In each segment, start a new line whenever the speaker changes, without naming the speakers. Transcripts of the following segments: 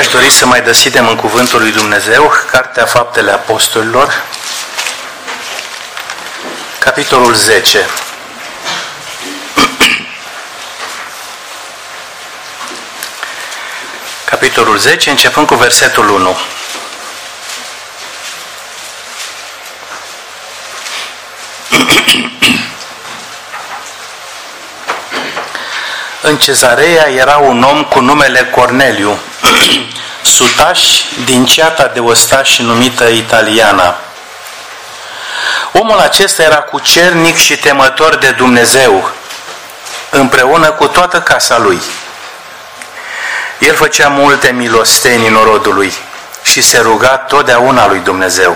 Aș dori să mai deschidem în Cuvântul lui Dumnezeu, Cartea Faptele Apostolilor, capitolul 10. Capitolul 10, începând cu versetul 1. În Cezarea era un om cu numele Corneliu, sutaș din ceata de ostași numită Italiana. Omul acesta era cucernic și temător de Dumnezeu, împreună cu toată casa lui. El făcea multe milostenii norodului și se ruga totdeauna lui Dumnezeu.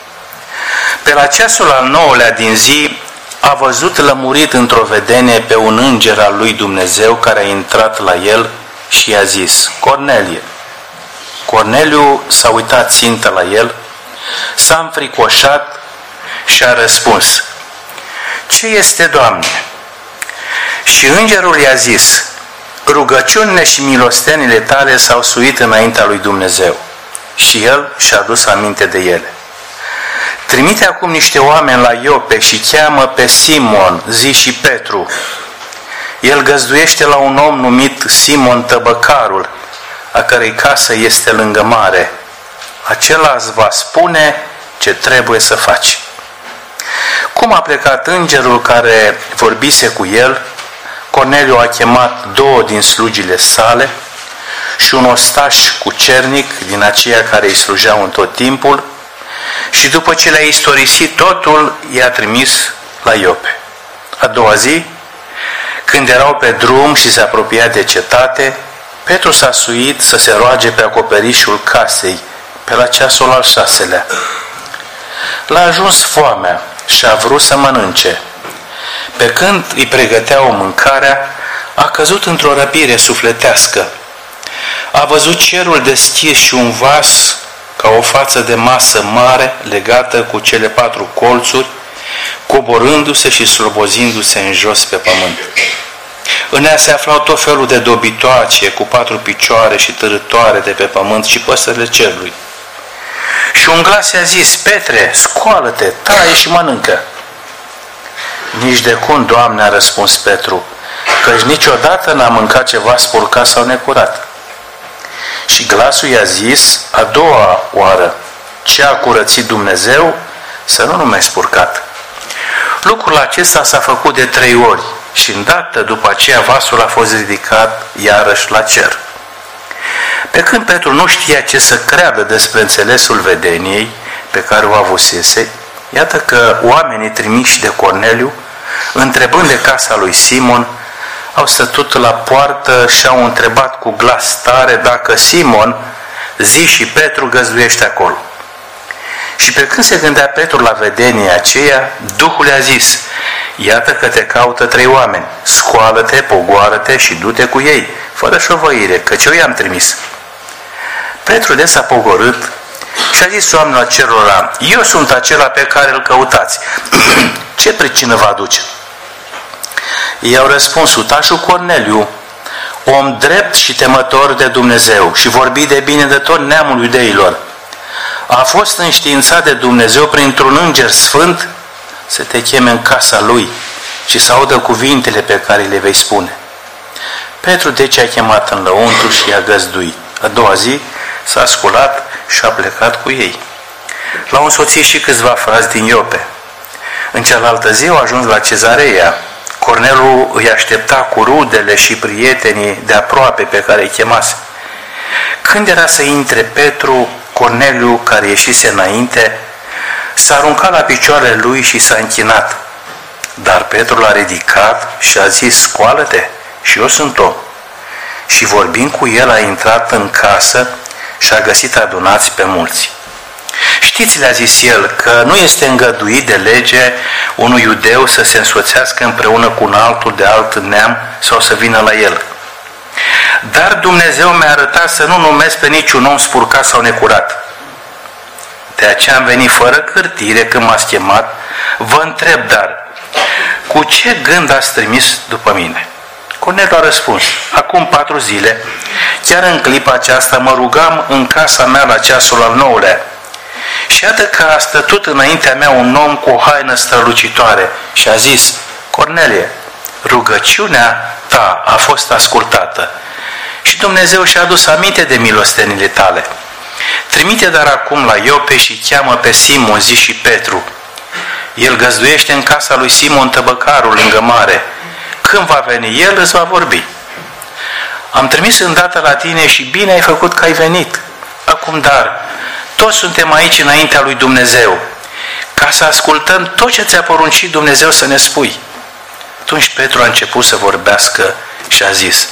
Pe la ceasul al 9-lea din zi, a văzut lămurit într-o vedenie pe un înger al lui Dumnezeu care a intrat la el și i-a zis: Cornelie. Corneliu s-a uitat țintă la el, s-a înfricoșat și a răspuns: Ce este, Doamne? Și îngerul i-a zis: Rugăciunile și milostenile tale s-au suit înaintea lui Dumnezeu și el și-a adus aminte de ele. Trimite acum niște oameni la Iope și cheamă pe Simon, zi și Petru. El găzduiește la un om numit Simon Tăbăcarul, a cărei casă este lângă mare. Acela îți va spune ce trebuie să faci. Cum a plecat îngerul care vorbise cu el, Corneliu a chemat 2 din slugile sale și un ostaș cucernic din aceia care îi slujeau în tot timpul, și după ce le-a istorisit totul, i-a trimis la Iope. A doua zi, când erau pe drum și se apropia de cetate, Petru s-a suit să se roage pe acoperișul casei, pe la ceasul al 6-lea. L-a ajuns foamea și a vrut să mănânce. Pe când îi pregăteau mâncarea, a căzut într-o răpire sufletească. A văzut cerul deschis și un vas ca o față de masă mare legată cu cele 4 colțuri, coborându-se și slobozindu-se în jos pe pământ. În ea se aflau tot felul de dobitoace cu 4 picioare și târătoare de pe pământ și păsările cerului. Și un glas i-a zis: Petre, scoală-te, taie și mănâncă. Nici de cum, Doamne, a răspuns Petru, căci niciodată n-a mâncat ceva spurcat sau necurat. Și glasul i-a zis a doua oară: ce a curățit Dumnezeu, să nu numești spurcat. Lucrul acesta s-a făcut de 3 ori și îndată după aceea vasul a fost ridicat iarăși la cer. Pe când Petru nu știa ce să creadă despre înțelesul vedeniei pe care o avusese, iată că oamenii trimiși de Corneliu, întrebând de casa lui Simon, au stătut la poartă și au întrebat cu glas tare dacă Simon, zi și Petru, găzduiește acolo. Și pe când se gândea Petru la vedenia aceea, Duhul i-a zis: iată că te caută 3 oameni, scoală-te, pogoară-te și du-te cu ei, fără șovăire, căci eu i-am trimis. Petru de s-a pogorât și a zis oamenilor acelora: eu sunt acela pe care îl căutați. Ce pricină vă aduce? Ei au răspuns: sutașul Corneliu, om drept și temător de Dumnezeu și vorbi de bine de tot neamul iudeilor, a fost înștiințat de Dumnezeu printr-un înger sfânt să te cheme în casa lui și să audă cuvintele pe care le vei spune. Petru deci a chemat în lăuntru și i-a găzduit. A doua zi s-a sculat și a plecat cu ei. L-au însoțit și câțiva frați din Iope. În cealaltă zi au ajuns la Cezarea. Corneliu îi aștepta cu rudele și prietenii de aproape pe care îi chemase. Când era să intre Petru, Corneliu, care ieșise înainte, s-a aruncat la picioarele lui și s-a închinat. Dar Petru l-a ridicat și a zis: scoală-te, și eu sunt om. Și vorbind cu el, a intrat în casă și a găsit adunați pe mulți. Știți, le-a zis el, că nu este îngăduit de lege unui iudeu să se însoțească împreună cu un altul de alt neam sau să vină la el. Dar Dumnezeu mi-a arătat să nu numesc pe niciun om spurcat sau necurat. De aceea am venit fără cârtire când m-ați chemat. Vă întreb dar, cu ce gând ați trimis după mine? Corneliu a răspuns: acum 4 zile, chiar în clipa aceasta, mă rugam în casa mea la ceasul al 9-lea. Și iată că a stătut înaintea mea un om cu o haină strălucitoare și a zis: Cornelie, rugăciunea ta a fost ascultată și Dumnezeu și-a adus aminte de milostenile tale. Trimite dar acum la Iope și cheamă pe Simon, zi și Petru. El găzduiește în casa lui Simon tăbăcarul lângă mare. Când va veni el, îți va vorbi. Am trimis îndată la tine și bine ai făcut că ai venit. Acum dar, toți suntem aici înaintea lui Dumnezeu, ca să ascultăm tot ce ți-a poruncit Dumnezeu să ne spui. Atunci Petru a început să vorbească și a zis: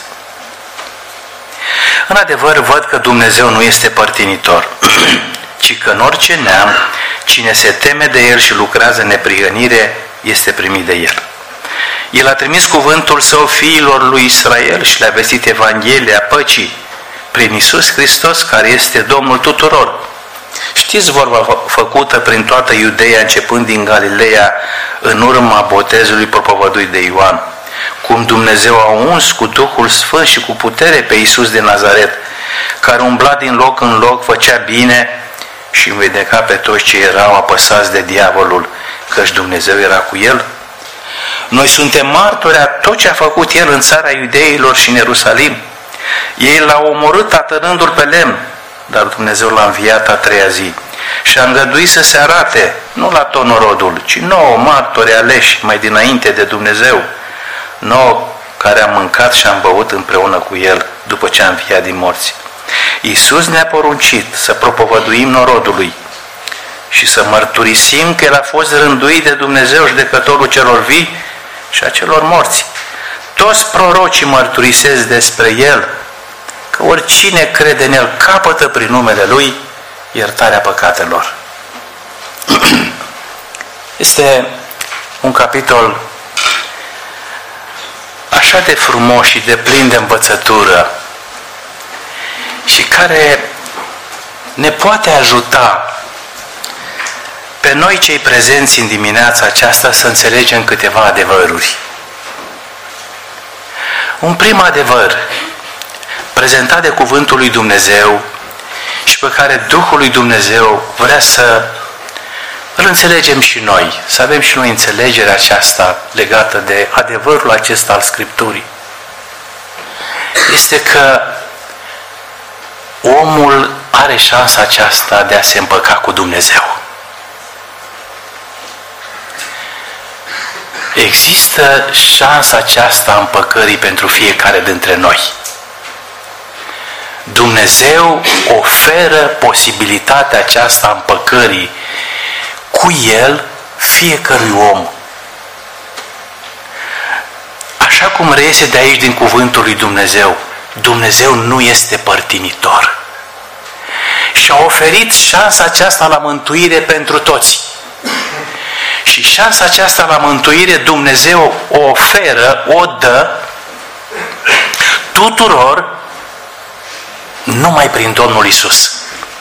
în adevăr văd că Dumnezeu nu este părtinitor, ci că în orice neam, cine se teme de El și lucrează în neprihănire, este primit de El. El a trimis cuvântul Său fiilor lui Israel și le-a vestit Evanghelia păcii prin Iisus Hristos, care este Domnul tuturor. Știți vorba făcută prin toată Iudeea, începând din Galileea, în urma botezului propovăduit de Ioan, cum Dumnezeu a uns cu Duhul Sfânt și cu putere pe Iisus din Nazaret, care umbla din loc în loc, făcea bine și învedeca pe toți ce erau apăsați de diavolul, căci Dumnezeu era cu El. Noi suntem martori a tot ce a făcut El în țara Iudeilor și în Ierusalim. Ei l-au omorât atârnându-l pe lemn, dar Dumnezeu l-a înviat a 3-a zi și a îngăduit să se arate, nu la tot norodul, ci nouă martori aleși mai dinainte de Dumnezeu, nouă care am mâncat și am băut împreună cu El după ce a înviat din morți. Iisus ne-a poruncit să propovăduim norodului și să mărturisim că El a fost rânduit de Dumnezeu, judecătorul celor vii și a celor morți. Toți prorocii mărturisesc despre El că oricine crede în El capătă prin numele Lui iertarea păcatelor. Este un capitol așa de frumos și de plin de învățătură și care ne poate ajuta pe noi cei prezenți în dimineața aceasta să înțelegem câteva adevăruri. Un prim adevăr prezentat de Cuvântul lui Dumnezeu și pe care Duhul lui Dumnezeu vrea să îl înțelegem și noi, să avem și noi înțelegerea aceasta legată de adevărul acesta al Scripturii, este că omul are șansa aceasta de a se împăca cu Dumnezeu. Există șansa aceasta a împăcării pentru fiecare dintre noi. Dumnezeu oferă posibilitatea aceasta a împăcării cu El fiecărui om. Așa cum reiese de aici din cuvântul lui Dumnezeu, Dumnezeu nu este părtinitor. Și a oferit șansa aceasta la mântuire pentru toți. Și șansa aceasta la mântuire Dumnezeu o oferă, o dă tuturor numai prin Domnul Iisus.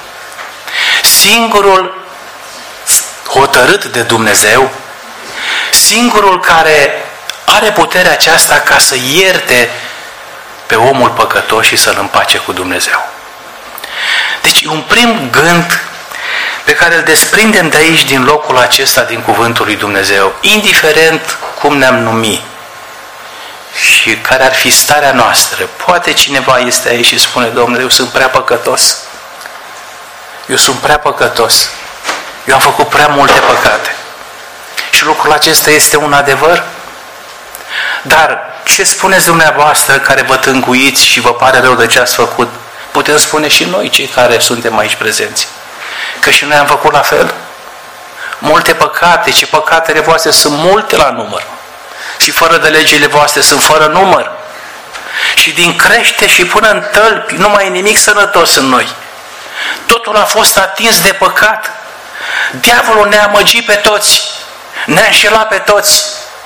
Singurul hotărât de Dumnezeu, singurul care are puterea aceasta ca să ierte pe omul păcătos și să-l împace cu Dumnezeu. Deci un prim gând pe care îl desprindem de aici, din locul acesta, din cuvântul lui Dumnezeu, indiferent cum ne-am numit și care ar fi starea noastră. Poate cineva este aici și spune: Domnule, eu sunt prea păcătos. Eu sunt prea păcătos. Eu am făcut prea multe păcate. Și lucrul acesta este un adevăr. Dar ce spuneți dumneavoastră care vă tânguiți și vă pare rău de ce ați făcut? Putem spune și noi, cei care suntem aici prezenți, că și noi am făcut la fel. Multe păcate, și păcatele voastre sunt multe la număr. Și fără de legile voastre sunt fără număr. Și din crește și până în tălpi nu mai e nimic sănătos în noi. Totul a fost atins de păcat. Diavolul ne-a amăgit pe toți. Ne-a înșelat pe toți.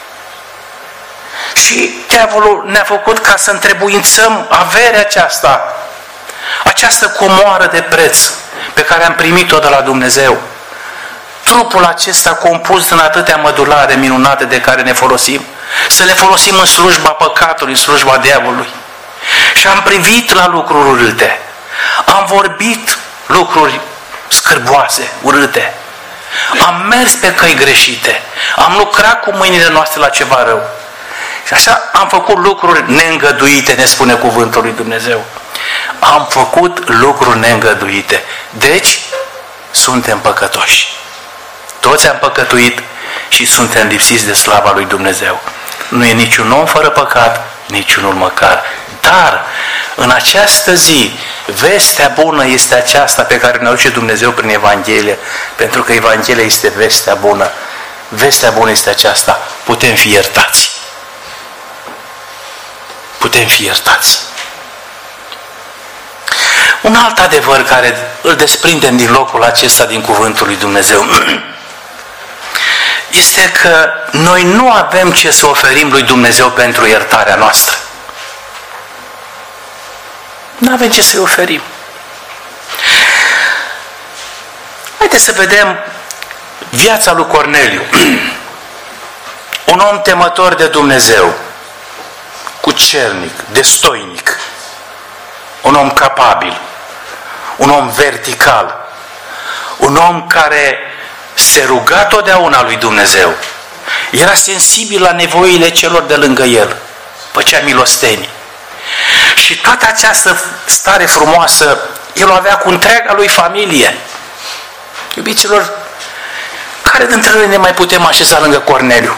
Și diavolul ne-a făcut ca să întrebuințăm averea aceasta. Această comoară de preț pe care am primit-o de la Dumnezeu. Trupul acesta compus în atâtea mădulare minunate de care ne folosim. să le folosim în slujba păcatului, în slujba diavolului. Și am privit la lucruri urâte. Am vorbit lucruri scârboase, urâte. Am mers pe căi greșite. Am lucrat cu mâinile noastre la ceva rău. Și așa am făcut lucruri neîngăduite, ne spune cuvântul lui Dumnezeu. Am făcut lucruri neîngăduite. Deci, suntem păcătoși. Toți am păcătuit și suntem lipsiți de slava lui Dumnezeu. Nu e niciun om fără păcat, niciunul măcar. Dar, în această zi, vestea bună este aceasta pe care ne aduce Dumnezeu prin Evanghelie, pentru că Evanghelia este vestea bună. Vestea bună este aceasta. Putem fi iertați. Putem fi iertați. Un alt adevăr care îl desprindem din locul acesta, din cuvântul lui Dumnezeu, este că noi nu avem ce să oferim lui Dumnezeu pentru iertarea noastră. Nu avem ce să-i oferim. Haideți să vedem viața lui Corneliu. Un om temător de Dumnezeu, cucernic, destoinic, un om capabil, un om vertical, un om care se ruga totdeauna lui Dumnezeu, era sensibil la nevoile celor de lângă el, făcea milostenie. Și toată această stare frumoasă el o avea cu întreaga lui familie. Iubiților, care dintre noi ne mai putem așeza lângă Corneliu?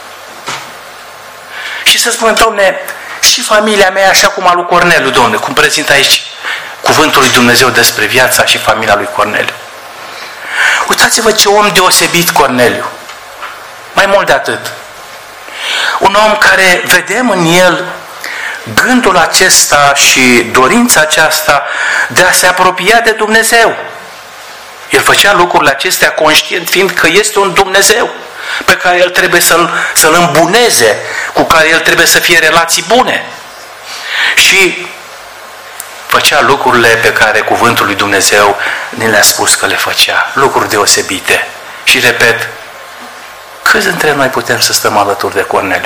Și să spunem, Doamne, și familia mea așa cum a lui Corneliu, Doamne, cum prezintă aici cuvântul lui Dumnezeu despre viața și familia lui Corneliu. Uitați-vă ce om deosebit Corneliu. Mai mult de atât. Un om care vedem în el gândul acesta și dorința aceasta de a se apropia de Dumnezeu. El făcea lucrurile acestea conștient fiind că este un Dumnezeu pe care el trebuie să-l îmbuneze, cu care el trebuie să fie relații bune. Și făcea lucrurile pe care cuvântul lui Dumnezeu ne le-a spus că le făcea. Lucruri deosebite. Și repet, câți dintre noi putem să stăm alături de Corneliu?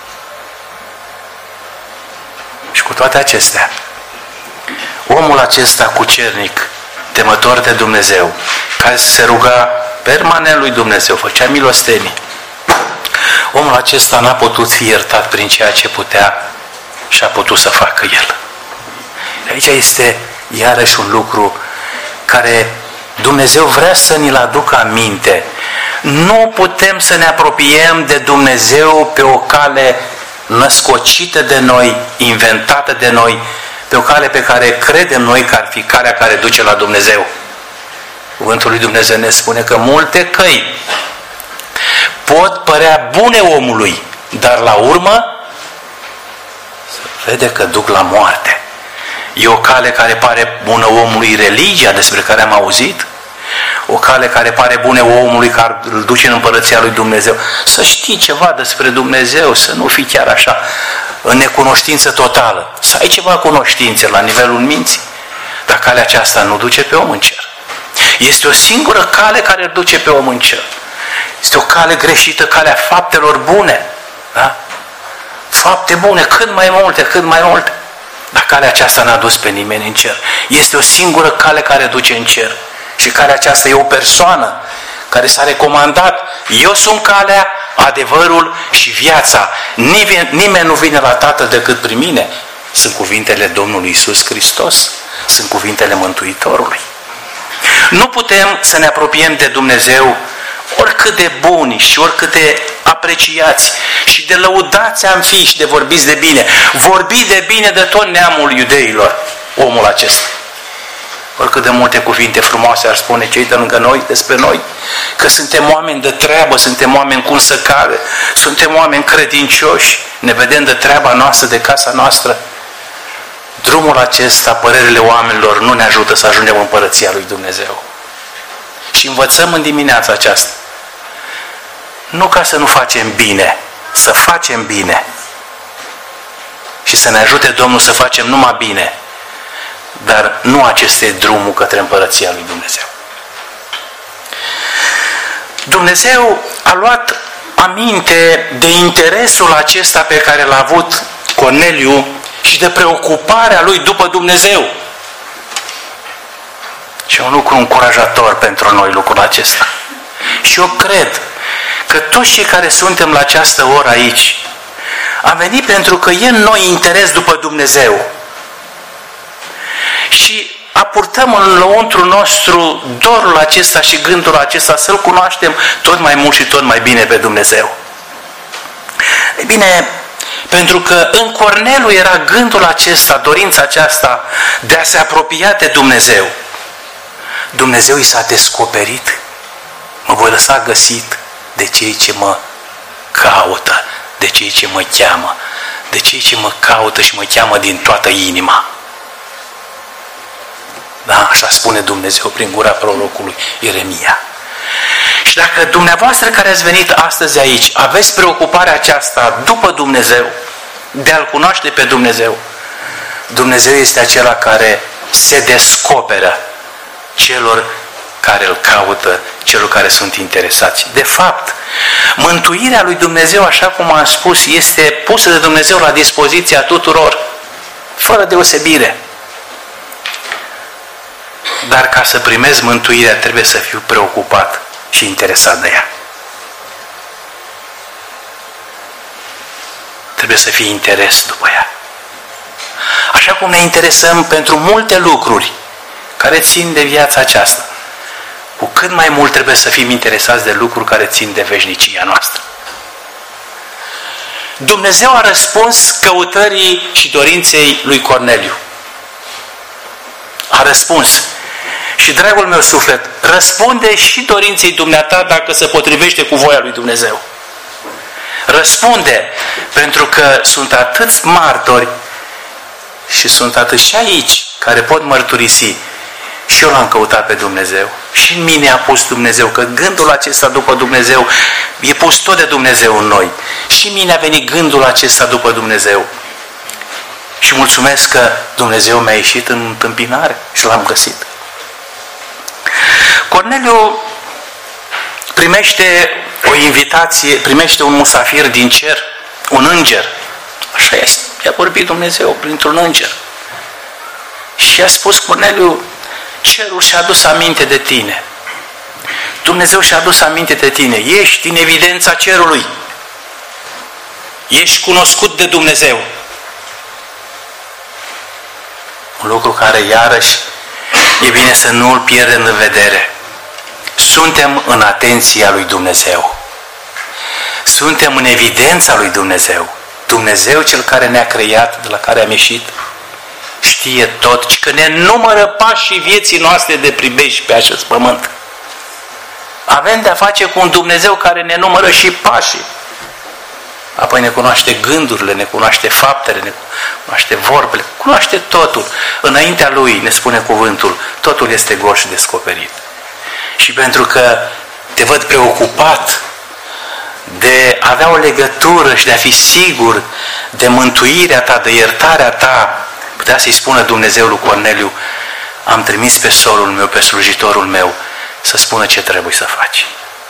Și cu toate acestea, omul acesta cucernic, temător de Dumnezeu, care se ruga permanent lui Dumnezeu, făcea milostenii, omul acesta n-a putut fi iertat prin ceea ce putea și a putut să facă el. Aici este iarăși un lucru care Dumnezeu vrea să ni-l aducă aminte. Nu putem să ne apropiem de Dumnezeu pe o cale născocită de noi, inventată de noi, pe o cale pe care credem noi că ar fi calea care duce la Dumnezeu. Cuvântul lui Dumnezeu ne spune că multe căi pot părea bune omului, dar la urmă se vede că duc la moarte. E o cale care pare bună omului, religia despre care am auzit, o cale care pare bună omului care îl duce în împărăția lui Dumnezeu. Să știi ceva despre Dumnezeu, să nu fii chiar așa în necunoștință totală. Să ai ceva cunoștințe la nivelul minții, dar calea aceasta nu duce pe om în cer. Este o singură cale care îl duce pe om în cer. Este o cale greșită, calea faptelor bune. Da? Fapte bune, cât mai multe, cât mai multe. Dar calea aceasta n-a dus pe nimeni în cer. Este o singură cale care duce în cer. Și calea aceasta e o persoană care s-a recomandat. Eu sunt calea, adevărul și viața. Nimeni nu vine la Tatăl decât prin mine. Sunt cuvintele Domnului Iisus Hristos. Sunt cuvintele Mântuitorului. Nu putem să ne apropiem de Dumnezeu oricât de buni și oricât de apreciați și de lăudați am fi și de vorbiți de bine. Vorbi de bine de tot neamul iudeilor, omul acesta. Oricât de multe cuvinte frumoase ar spune cei de lângă noi despre noi, că suntem oameni de treabă, suntem oameni cum să care, suntem oameni credincioși, ne vedem de treaba noastră, de casa noastră. Drumul acesta, părerile oamenilor, nu ne ajută să ajungem în împărăția lui Dumnezeu. Și învățăm în dimineața aceasta. Nu ca să nu facem bine, să facem bine. Și să ne ajute Domnul să facem numai bine. Dar nu acesta e drumul către împărăția lui Dumnezeu. Dumnezeu a luat aminte de interesul acesta pe care l-a avut Corneliu și de preocuparea lui după Dumnezeu. Și un lucru încurajator pentru noi lucrul acesta. Și eu cred că toți cei care suntem la această oră aici am venit pentru că e în noi interes după Dumnezeu. Și apurtăm în lăuntru nostru dorul acesta și gândul acesta să-L cunoaștem tot mai mult și tot mai bine pe Dumnezeu. E bine, pentru că în Corneliu era gândul acesta, dorința aceasta de a se apropia de Dumnezeu. Dumnezeu i s-a descoperit. Mă voi lăsa găsit de cei ce mă caută, de cei ce mă cheamă, de cei ce mă caută și mă cheamă din toată inima. Da, așa spune Dumnezeu prin gura prorocului Ieremia. Și dacă dumneavoastră care ați venit astăzi aici aveți preocuparea aceasta după Dumnezeu, de a-L cunoaște pe Dumnezeu, Dumnezeu este acela care se descoperă celor care Îl caută, celor care sunt interesați. De fapt, mântuirea lui Dumnezeu, așa cum am spus, este pusă de Dumnezeu la dispoziția tuturor, fără deosebire. Dar ca să primezi mântuirea, trebuie să fiu preocupat și interesat de ea. Trebuie să fie interes după ea. Așa cum ne interesăm pentru multe lucruri care țin de viața aceasta, cu cât mai mult trebuie să fim interesați de lucruri care țin de veșnicia noastră. Dumnezeu a răspuns căutării și dorinței lui Corneliu. A răspuns. Și, dragul meu suflet, răspunde și dorinței dumneata dacă se potrivește cu voia lui Dumnezeu. Răspunde, pentru că sunt atâți martori și sunt atâți și aici care pot mărturisi. Și eu l-am căutat pe Dumnezeu. Și în mine a pus Dumnezeu, că gândul acesta după Dumnezeu e pus tot de Dumnezeu în noi. Și în mine a venit gândul acesta după Dumnezeu. Și mulțumesc că Dumnezeu mi-a ieșit în întâmpinare și l-am găsit. Corneliu primește o invitație, primește un musafir din cer, un înger. Așa i-a vorbit Dumnezeu printr-un înger. Și a spus Corneliu, cerul și-a adus aminte de tine. Dumnezeu și-a adus aminte de tine. Ești în evidența cerului. Ești cunoscut de Dumnezeu. Un lucru care iarăși e bine să nu îl pierdem în vedere. Suntem în atenția lui Dumnezeu. Suntem în evidența lui Dumnezeu. Dumnezeu, Cel care ne-a creat, de la care am ieșit, știe tot și că ne numără pașii vieții noastre de pribești pe acest pământ. Avem de-a face cu un Dumnezeu care ne numără și pașii. Apoi ne cunoaște gândurile, ne cunoaște faptele, ne cunoaște vorbele, cunoaște totul. Înaintea Lui, ne spune cuvântul, totul este gol și descoperit. Și pentru că te văd preocupat de a avea o legătură și de a fi sigur de mântuirea ta, de iertarea ta, putea să-i spună Dumnezeu lui Corneliu, am trimis pe sorul meu, pe slujitorul meu, să spună ce trebuie să faci.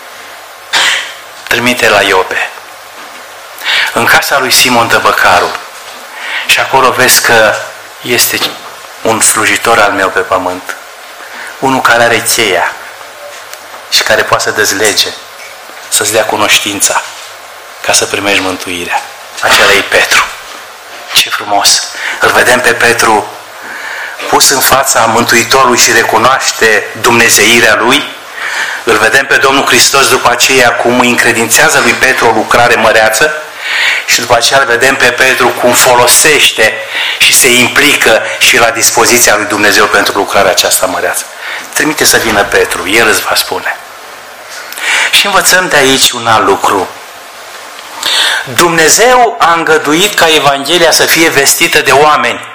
Trimite la Iope, în casa lui Simon Tăbăcarul, și acolo vezi că este un slujitor al meu pe pământ, unul care are cheia și care poate să dezlege, să-ți dea cunoștința ca să primești mântuirea. Acela e Petru. Ce frumos! Îl vedem pe Petru pus în fața Mântuitorului și recunoaște dumnezeirea Lui. Îl vedem pe Domnul Hristos după aceea cum îi încredințează lui Petru o lucrare măreață și după aceea îl vedem pe Petru cum folosește și se implică și la dispoziția lui Dumnezeu pentru lucrarea aceasta măreață. Trimite să vină Petru, el îți va spune. Și învățăm de aici un alt lucru. Dumnezeu a îngăduit ca Evanghelia să fie vestită de oameni.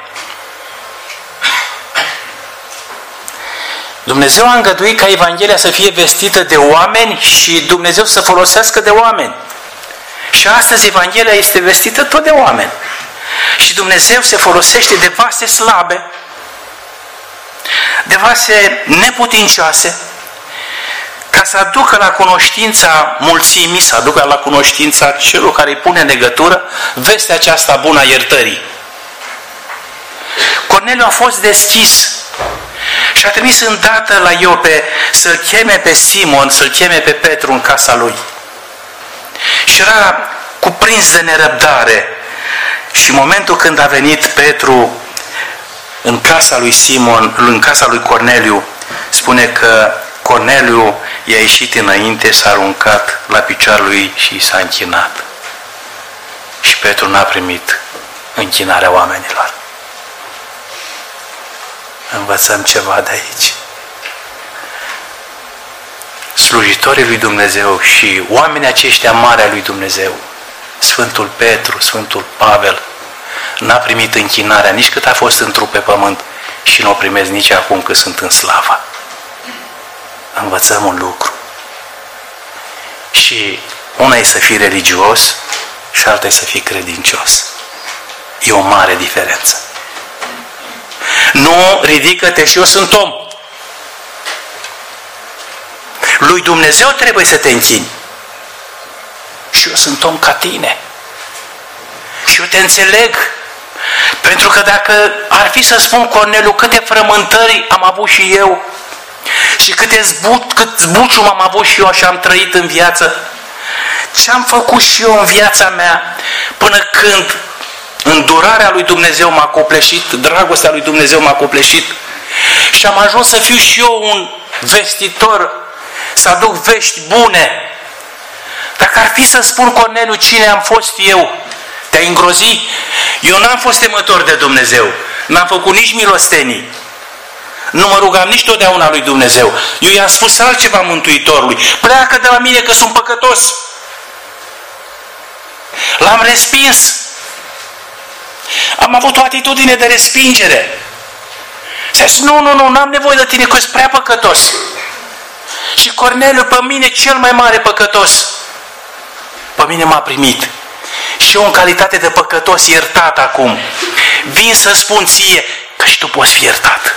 Dumnezeu a îngăduit ca Evanghelia să fie vestită de oameni și Dumnezeu să folosească de oameni. Și astăzi Evanghelia este vestită tot de oameni. Și Dumnezeu se folosește de vase slabe, de vase neputincioase, ca să aducă la cunoștința mulțimii, să aducă la cunoștința celor care îi pune în legătură vestea aceasta bună a iertării. Corneliu a fost deschis și a trimis îndată la Iope să-l cheme pe Simon, să-l cheme pe Petru în casa lui. Și era cuprins de nerăbdare. Și în momentul când a venit Petru în casa lui Simon, în casa lui Corneliu, spune că Corneliu i-a ieșit înainte, s-a aruncat la picioarele lui și s-a închinat. Și Petru n-a primit închinarea oamenilor. Învățăm ceva de aici. Slujitorii lui Dumnezeu și oamenii aceștia mari ai lui Dumnezeu, Sfântul Petru, Sfântul Pavel, n-a primit închinarea nici cât a fost în trup pe pământ și nu o primesc nici acum că sunt în slavă. Învățăm un lucru. Și una e să fii religios și alta e să fii credincios. E o mare diferență. Nu, ridică-te și eu sunt om. Lui Dumnezeu trebuie să te închini. Și eu sunt om ca tine. Și eu te înțeleg. Pentru că dacă ar fi să spun, Corneliu, câte frământări am avut și eu și cât zbucium am avut și eu și am trăit în viață, ce am făcut și eu în viața mea până când îndurarea lui Dumnezeu m-a copleșit, dragostea lui Dumnezeu m-a copleșit și am ajuns să fiu și eu un vestitor, să aduc vești bune. Dacă ar fi să spun, Corneliu, cine am fost eu, te-ai îngrozi? Eu n-am fost temător de Dumnezeu, n-am făcut nici milostenii, nu mă rugam nici totdeauna lui Dumnezeu. Eu i-am spus altceva Mântuitorului: pleacă de la mine că sunt păcătos. L-am respins. Am avut o atitudine de respingere. S-a zis: nu, n-am nevoie de tine, că ești prea păcătos. Și Corneliu, pe mine cel mai mare păcătos, pe mine m-a primit. Și eu, în calitate de păcătos iertat acum, vin să spun ție că și tu poți fi iertat.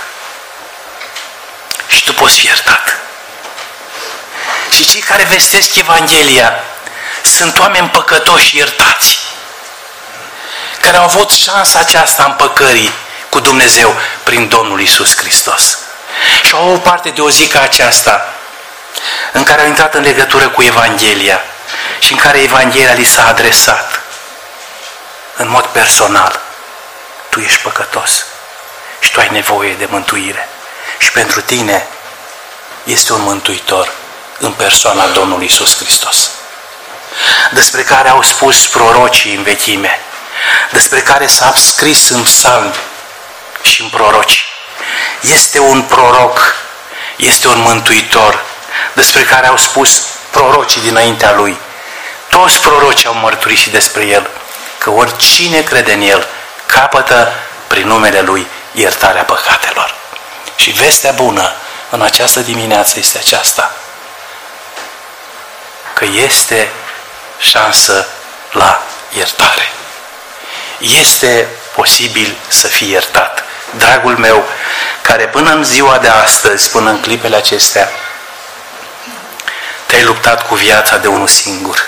Și tu poți fi iertat. Și cei care vestesc Evanghelia sunt oameni păcătoși iertați, care au avut șansa aceasta împăcării cu Dumnezeu prin Domnul Iisus Hristos. Și au avut parte de o zi ca aceasta, în care au intrat în legătură cu Evanghelia și în care Evanghelia li s-a adresat în mod personal. Tu ești păcătos și tu ai nevoie de mântuire. Și pentru tine este un mântuitor în persoana Domnului Iisus Hristos, despre care au spus prorocii în vechime, despre care s-a scris în psalmi și în proroci. Este un proroc, este un mântuitor, despre care au spus prorocii dinaintea lui. Toți prorocii au mărturisit despre el, că oricine crede în el capătă prin numele lui iertarea păcatelor. Și vestea bună în această dimineață este aceasta: că este șansă la iertare. Este posibil să fii iertat. Dragul meu, care până în ziua de astăzi, până în clipele acestea, te-ai luptat cu viața de unul singur.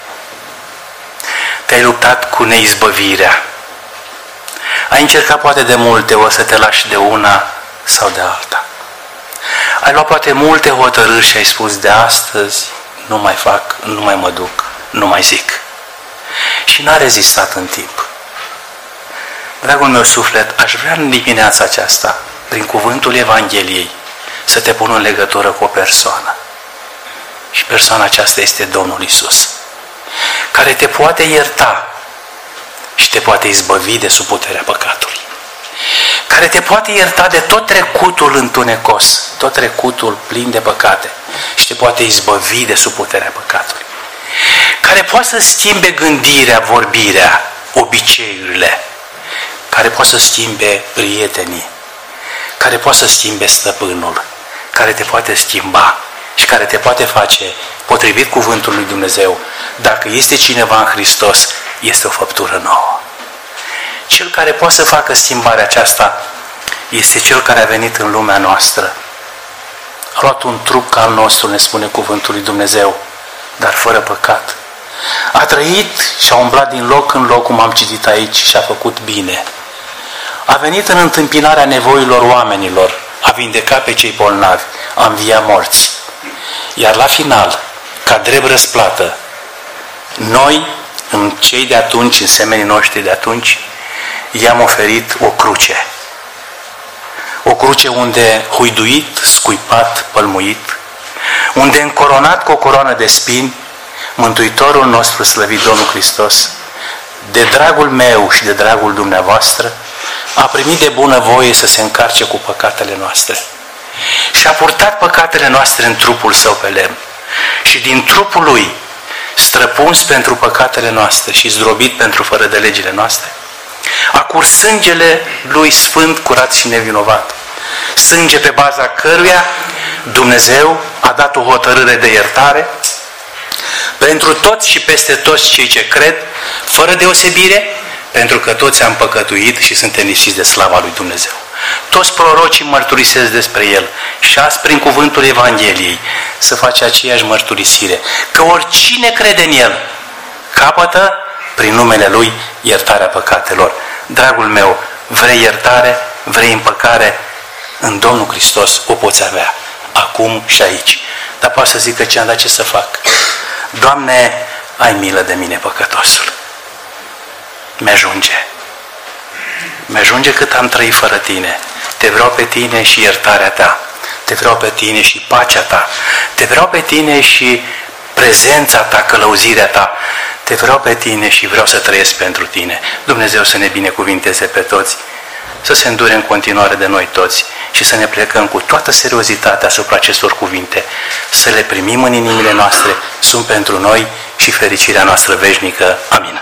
Te-ai luptat cu neizbăvirea. Ai încercat poate de multe ori să te lași de una sau de alta. Ai luat poate multe hotărâri și ai spus: de astăzi nu mai fac, nu mai mă duc, nu mai zic. Și n-a rezistat în timp. Dragul meu suflet, aș vrea în dimineața aceasta, prin cuvântul Evangheliei, să te pun în legătură cu o persoană. Și persoana aceasta este Domnul Iisus, care te poate ierta și te poate izbăvi de sub puterea păcatului, care te poate ierta de tot trecutul întunecos, tot trecutul plin de păcate, și te poate izbăvi de sub puterea păcatului, care poate să schimbe gândirea, vorbirea, obiceiurile, care poate să schimbe prietenii, care poate să schimbe stăpânul, care te poate schimba și care te poate face, potrivit cuvântului lui Dumnezeu, dacă este cineva în Hristos, este o făptură nouă. Cel care poate să facă schimbarea aceasta este Cel care a venit în lumea noastră, luat un trup ca al nostru, ne spune cuvântul lui Dumnezeu, dar fără păcat. A trăit și a umblat din loc în loc, cum am citit aici, și a făcut bine. A venit în întâmpinarea nevoilor oamenilor, a vindecat pe cei bolnavi, a înviat morți. Iar la final, ca drept răsplată, noi, în cei de atunci, în semenii noștri de atunci, i-am oferit o cruce. O cruce unde huiduit, scuipat, pălmuit, unde încoronat cu o coroană de spini, Mântuitorul nostru, slăvit Domnul Hristos, de dragul meu și de dragul dumneavoastră, a primit de bună voie să se încarce cu păcatele noastre. Și a purtat păcatele noastre în trupul său pe lemn. Și din trupul lui, străpuns pentru păcatele noastre și zdrobit pentru fără de legile noastre, a curs sângele lui sfânt, curat și nevinovat. Sânge pe baza căruia Dumnezeu a dat o hotărâre de iertare pentru toți și peste toți cei ce cred, fără deosebire, pentru că toți am păcătuit și suntem lipsiți de slava lui Dumnezeu. Toți prorocii mărturisesc despre El și azi, prin cuvântul Evangheliei, să face aceeași mărturisire, că oricine crede în El capătă, prin numele Lui, iertarea păcatelor. Dragul meu, vrei iertare, vrei împăcare? În Domnul Hristos o poți avea, acum și aici. Dar poate să zic că ce-am dat, ce să fac? Doamne, ai milă de mine, păcătosul. Mi-ajunge. Mi-ajunge cât am trăit fără Tine. Te vreau pe Tine și iertarea Ta. Te vreau pe Tine și pacea Ta. Te vreau pe Tine și prezența Ta, călăuzirea Ta. Te vreau pe Tine și vreau să trăiesc pentru Tine. Dumnezeu să ne binecuvinteze pe toți, să se îndure în continuare de noi toți și să ne plecăm cu toată seriozitatea asupra acestor cuvinte, să le primim în inimile noastre, sunt pentru noi și fericirea noastră veșnică. Amin.